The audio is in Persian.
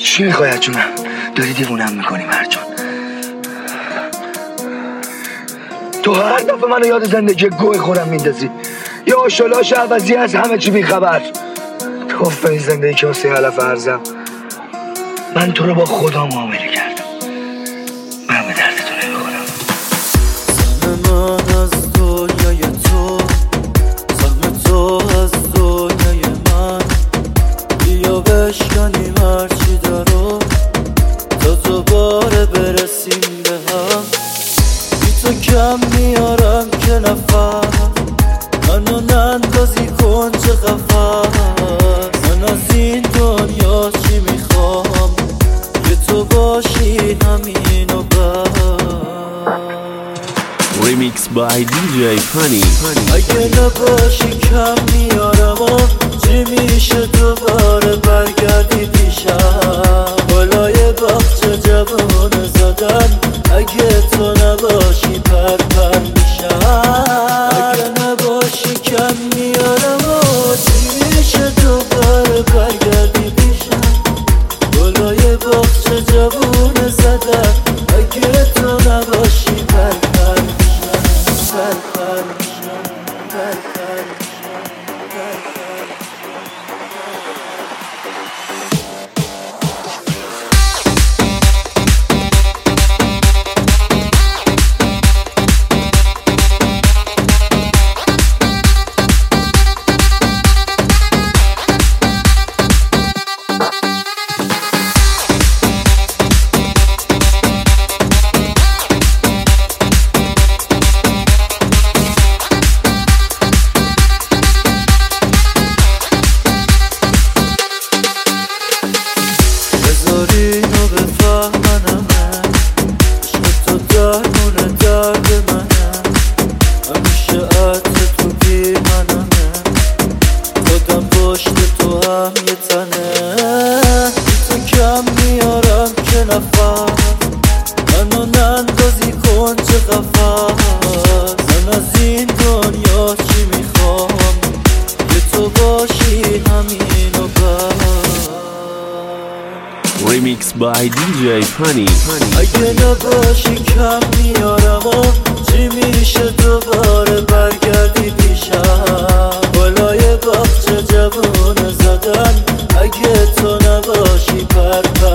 چی میخوای جونم؟ داری دیوونم میکنی مرجان. تو هر دفعه منو یاد زندگی گوه خودم میندازی. یا شلاش عوضی از همه چی بیخبر. توف این زندگی که واسه علف ارزم. من تو رو با خدا معامله کردم. من به درد تو نمیخورم. سهم من از دنیای تو، سهم تو از دنیای من. بیا بشکنیم هرچی دارو تا دوباره برسیم به هم. بی تو کم میارم که نفس، منو نندازی کنج قفس. من از این دنیا چی میخوام که تو باشی همین و بس. Remix by DJ Funny. اگه نباشی کم میارم و چی میشه دوباره برگردی پیشم. بالای باغچه جوونه زدن اگه تو نباشی پر پر میشم. اگه نباشی کم میارم و چی میشه دوباره برگردی پیشم. بالای باغچه جوونه زدن اگه تو نباشی پر پر میشم. پر پر میشم، پر پر میشم، پر پر. اینو بفهمنمه عشق تو درمونه درد منه. همیشه عطر تو بی منمه، خودم پشت تو هم یه تنه. بی تو کم میارم که نفس، منو نندازی کنج قفس. من از این دنیا چی میخوام که تو باشی همین و بس. Remix by DJ Funny. اگه نباشی کم میارم و چی میشه دوباره برگردی پیشم. بالای باغچه جوونه زدن اگه تو نباشی پر پر